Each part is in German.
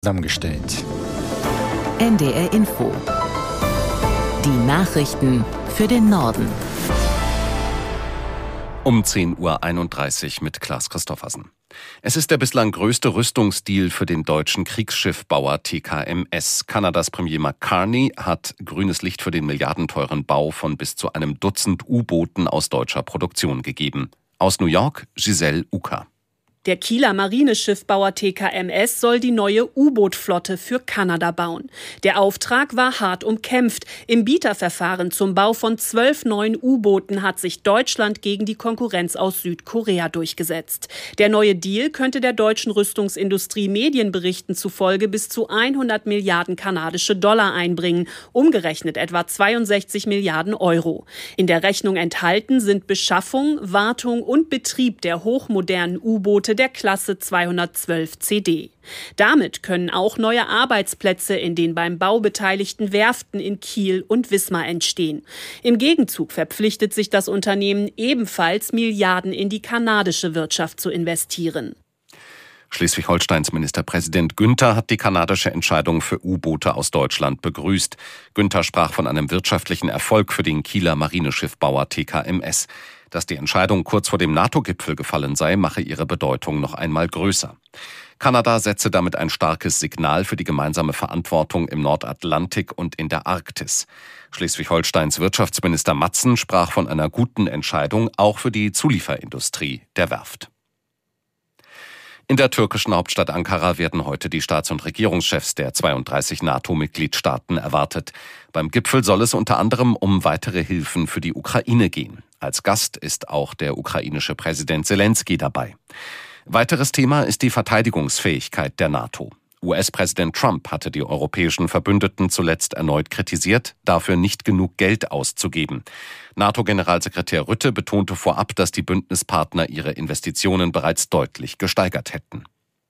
zusammengestellt. NDR Info. Die Nachrichten für den Norden. Um 10.31 Uhr mit Klaas Christoffersen. Es ist der bislang größte Rüstungsdeal für den deutschen Kriegsschiffbauer TKMS. Kanadas Premier Mark Carney hat grünes Licht für den milliardenteuren Bau von bis zu einem Dutzend U-Booten aus deutscher Produktion gegeben. Aus New York, Giselle Uka. Der Kieler Marineschiffbauer TKMS soll die neue U-Boot-Flotte für Kanada bauen. Der Auftrag war hart umkämpft. Im Bieterverfahren zum Bau von 12 neuen U-Booten hat sich Deutschland gegen die Konkurrenz aus Südkorea durchgesetzt. Der neue Deal könnte der deutschen Rüstungsindustrie Medienberichten zufolge bis zu 100 Milliarden kanadische Dollar einbringen, umgerechnet etwa 62 Milliarden Euro. In der Rechnung enthalten sind Beschaffung, Wartung und Betrieb der hochmodernen U-Boote der Klasse 212 CD. Damit können auch neue Arbeitsplätze in den beim Bau beteiligten Werften in Kiel und Wismar entstehen. Im Gegenzug verpflichtet sich das Unternehmen ebenfalls, Milliarden in die kanadische Wirtschaft zu investieren. Schleswig-Holsteins Ministerpräsident Günther hat die kanadische Entscheidung für U-Boote aus Deutschland begrüßt. Günther sprach von einem wirtschaftlichen Erfolg für den Kieler Marineschiffbauer TKMS. Dass die Entscheidung kurz vor dem NATO-Gipfel gefallen sei, mache ihre Bedeutung noch einmal größer. Kanada setze damit ein starkes Signal für die gemeinsame Verantwortung im Nordatlantik und in der Arktis. Schleswig-Holsteins Wirtschaftsminister Matzen sprach von einer guten Entscheidung, auch für die Zulieferindustrie der Werft. In der türkischen Hauptstadt Ankara werden heute die Staats- und Regierungschefs der 32 NATO-Mitgliedstaaten erwartet. Beim Gipfel soll es unter anderem um weitere Hilfen für die Ukraine gehen. Als Gast ist auch der ukrainische Präsident Selenskyj dabei. Weiteres Thema ist die Verteidigungsfähigkeit der NATO. US-Präsident Trump hatte die europäischen Verbündeten zuletzt erneut kritisiert, dafür nicht genug Geld auszugeben. NATO-Generalsekretär Rutte betonte vorab, dass die Bündnispartner ihre Investitionen bereits deutlich gesteigert hätten.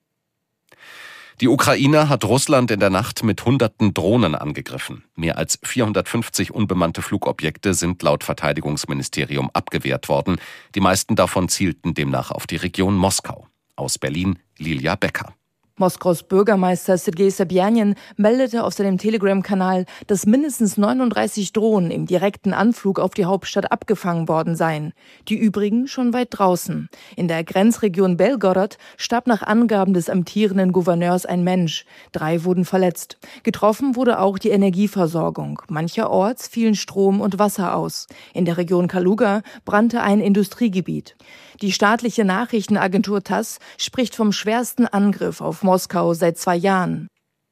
Die Ukraine hat Russland in der Nacht mit Hunderten Drohnen angegriffen. Mehr als 450 unbemannte Flugobjekte sind laut Verteidigungsministerium abgewehrt worden. Die meisten davon zielten demnach auf die Region Moskau. Aus Berlin, Lilia Becker. Moskaus Bürgermeister Sergei Sobjanin meldete auf seinem Telegram-Kanal, dass mindestens 39 Drohnen im direkten Anflug auf die Hauptstadt abgefangen worden seien. Die übrigen schon weit draußen. In der Grenzregion Belgorod starb nach Angaben des amtierenden Gouverneurs ein Mensch. 3 wurden verletzt. Getroffen wurde auch die Energieversorgung. Mancherorts fielen Strom und Wasser aus. In der Region Kaluga brannte ein Industriegebiet. Die staatliche Nachrichtenagentur TASS spricht vom schwersten Angriff auf Moskau seit 2 Jahren.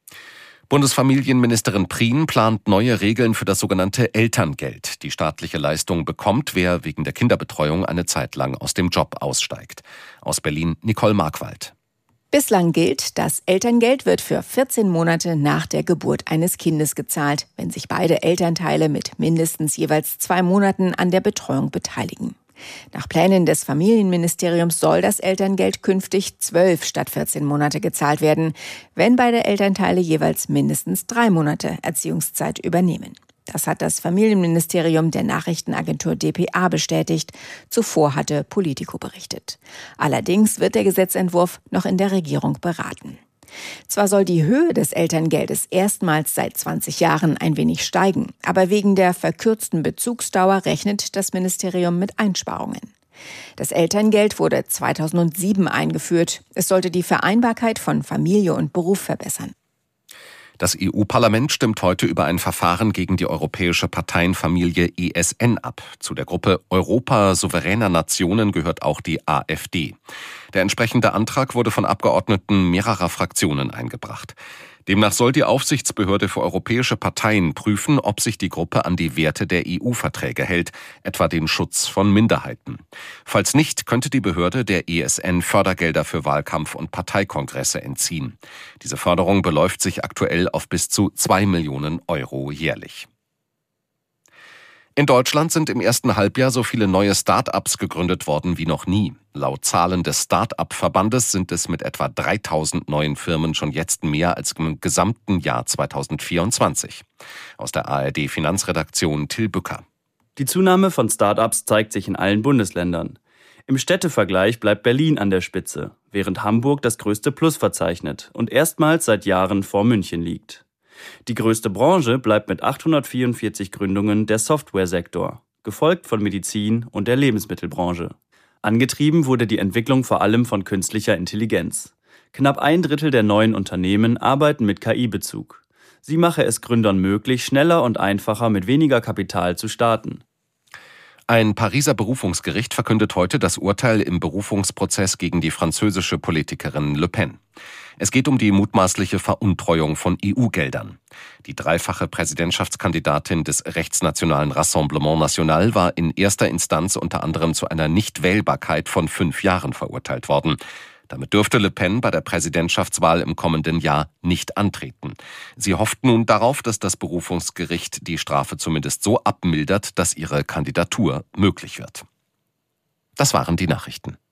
Bundesfamilienministerin Prien plant neue Regeln für das sogenannte Elterngeld. Die staatliche Leistung bekommt, wer wegen der Kinderbetreuung eine Zeit lang aus dem Job aussteigt. Aus Berlin, Nicole Markwald. Bislang gilt, das Elterngeld wird für 14 Monate nach der Geburt eines Kindes gezahlt, wenn sich beide Elternteile mit mindestens jeweils 2 Monaten an der Betreuung beteiligen. Nach Plänen des Familienministeriums soll das Elterngeld künftig 12 statt 14 Monate gezahlt werden, wenn beide Elternteile jeweils mindestens 3 Monate Erziehungszeit übernehmen. Das hat das Familienministerium der Nachrichtenagentur dpa bestätigt. Zuvor hatte Politico berichtet. Allerdings wird der Gesetzentwurf noch in der Regierung beraten. Zwar soll die Höhe des Elterngeldes erstmals seit 20 Jahren ein wenig steigen, aber wegen der verkürzten Bezugsdauer rechnet das Ministerium mit Einsparungen. Das Elterngeld wurde 2007 eingeführt. Es sollte die Vereinbarkeit von Familie und Beruf verbessern. Das EU-Parlament stimmt heute über ein Verfahren gegen die europäische Parteienfamilie ESN ab. Zu der Gruppe Europa souveräner Nationen gehört auch die AfD. Der entsprechende Antrag wurde von Abgeordneten mehrerer Fraktionen eingebracht. Demnach soll die Aufsichtsbehörde für europäische Parteien prüfen, ob sich die Gruppe an die Werte der EU-Verträge hält, etwa den Schutz von Minderheiten. Falls nicht, könnte die Behörde der ESN Fördergelder für Wahlkampf- und Parteikongresse entziehen. Diese Förderung beläuft sich aktuell auf bis zu 2 Millionen Euro jährlich. In Deutschland sind im ersten Halbjahr so viele neue Start-ups gegründet worden wie noch nie. Laut Zahlen des Start-up-Verbandes sind es mit etwa 3000 neuen Firmen schon jetzt mehr als im gesamten Jahr 2024. Aus der ARD-Finanzredaktion Till Bücker. Die Zunahme von Start-ups zeigt sich in allen Bundesländern. Im Städtevergleich bleibt Berlin an der Spitze. während Hamburg das größte Plus verzeichnet und erstmals seit Jahren vor München liegt. Die größte Branche bleibt mit 844 Gründungen der Softwaresektor, gefolgt von Medizin und der Lebensmittelbranche. Angetrieben wurde die Entwicklung vor allem von künstlicher Intelligenz. Knapp 1/3 der neuen Unternehmen arbeiten mit KI-Bezug. Sie mache es Gründern möglich, schneller und einfacher mit weniger Kapital zu starten. Ein Pariser Berufungsgericht verkündet heute das Urteil im Berufungsprozess gegen die französische Politikerin Le Pen. Es geht um die mutmaßliche Veruntreuung von EU-Geldern. Die dreifache Präsidentschaftskandidatin des rechtsnationalen Rassemblement National war in erster Instanz unter anderem zu einer Nichtwählbarkeit von 5 Jahren verurteilt worden. Damit dürfte Le Pen bei der Präsidentschaftswahl im kommenden Jahr nicht antreten. Sie hofft nun darauf, dass das Berufungsgericht die Strafe zumindest so abmildert, dass ihre Kandidatur möglich wird. Das waren die Nachrichten.